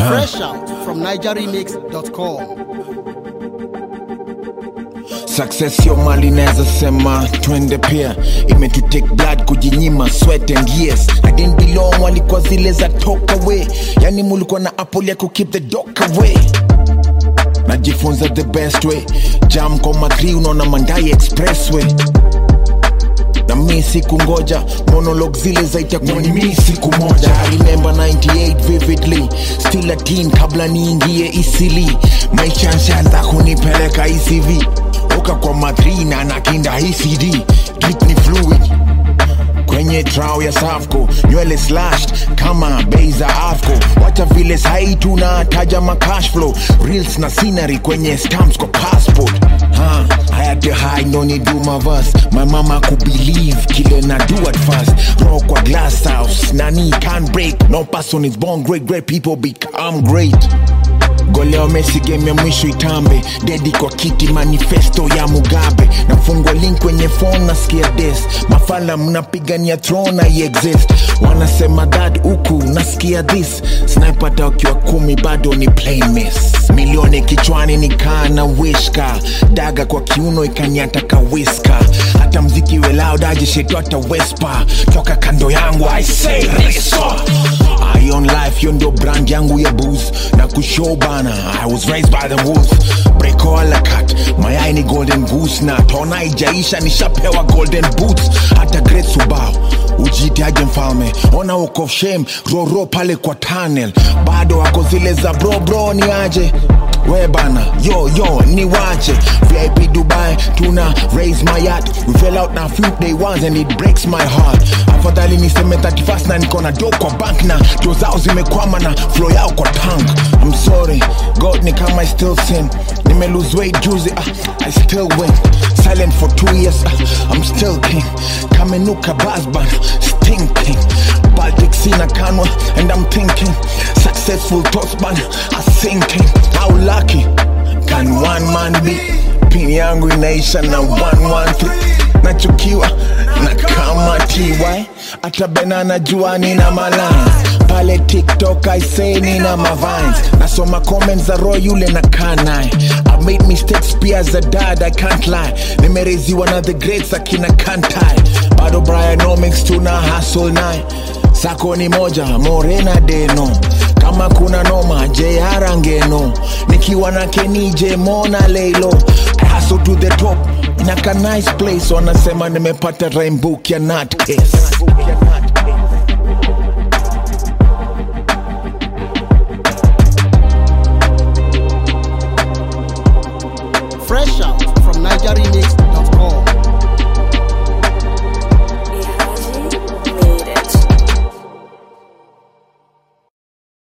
Fresh out from nigeremix.com. Success yo mali neza sema twende pia. Imetu take blood kujinyima sweat and years. I didn't belong walikuwa zile za talk away. Yani mulikuwa na apple ya keep the dog away. Najifunza the best way. Jam kwa makri unaona Mandai Expressway. Na mi siku ngoja monologue zile za itakuwa ni mi siku moja. I remember 98 vividly. Still a teen kabla niingie isili. Maisha nshaanza kunipeleka ECV. Oka kwa madrina na kinda ECD. Drip ni fluid kwenye trao ya Safco. Nywele slashed kama bei za Afco. Wacha vile sahi tunataja cash flow. Reels na scenery kwenye stamps kwa passport. I had to hide, no need do my verse. My mama could believe kile na do at first. Rock kwa glass house, nani can't break. No person is born great, great people become great. Goleo Messi game ya mwisho itambe. Dedi kwa kiti manifesto ya Mugabe. Nafungwa link kwenye phone nasikia des. Mafala mnapigania throne na exist. Wanasema that uku nasikia this. Sniper takiwa 10 bado ni plain miss. Milioni kichwani nikaa na wishka. Daga kwa kiuno ikanyata ka whisker. Hata mziki we loud aje shetu hata whisper. Toka kando yangu I say restore. I on life yondo brand yangu ya booze. Na kushow bana I was raised by the wolves. Break all a cut my eye ni golden goose. Na tona ijaisha nishapewa golden boots. Hata great subao ujiti aje mfalme. Ona walk of shame roro pale kwa tunnel. Bado wako zile za bro ni aje. We bana yo ni wache. VIP Dubai tuna raise my yacht. We fell out na few day ones and it breaks my heart. Afadhali niseme 31st na niko na dope kwa bank. Na tozao zimekwama na flow yao kwa tank. I'm sorry God ni kama I still sin. Nime lose weight juicy I still win. Silent for 2 years I'm still king. Kamenuka basban stinking. Baltic sina kanwa and I'm thinking. Successful thoughts man are sinking. How lucky can one man be? Pini yangu inaisha na 113. Nachukiwa na kama TY. Ata banana juani na malines. Pale TikTok I say nina mavines. Nasoma comments za Roy yule na kanai. I made mistakes pia as a dad I can't lie. Nimerezi one of the greats akina Kantai. Bado Brianomics tuna hustle nae. Sako ni moja Morena Deno. Kama kuna noma JR angeno. Nikiwa na Kenny J Mona Leilo. I hustle to the top Naka nice place. Wanasema nimepata rainbow ya nutcase. Fresh out from nigeremix.com.